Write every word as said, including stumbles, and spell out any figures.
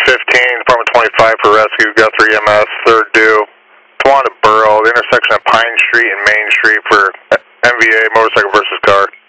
fifteen, Department twenty-five for rescue, Guthrie E M S, third due. Tawanda Borough, the intersection of Pine Street and Main Street for M V A, motorcycle versus car.